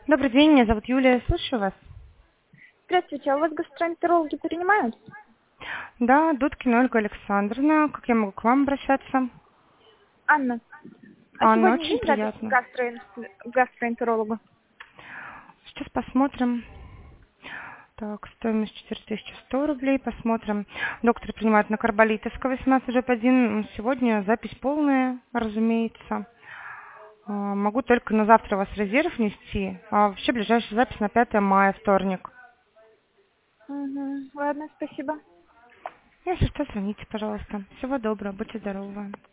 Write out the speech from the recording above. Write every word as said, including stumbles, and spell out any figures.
Добрый день, меня зовут Юлия, слушаю вас. Здравствуйте, а у вас гастроэнтерологи принимают? Да, Дудкина Ольга Александровна, как я могу к вам обращаться? Анна, а Анна, сегодня очень есть запись к приятно. гастроэн- к гастроэнтерологу? Сейчас посмотрим. Так, стоимость четыре тысячи сто рублей, посмотрим. Доктор принимает на Карболитовского восемнадцать жоп один. Сегодня запись полная, разумеется. А, Могу только на завтра вас резерв нести. А вообще ближайшая запись на пятое мая, вторник. Угу. Ладно, спасибо. Если что, звоните, пожалуйста. Всего доброго, будьте здоровы.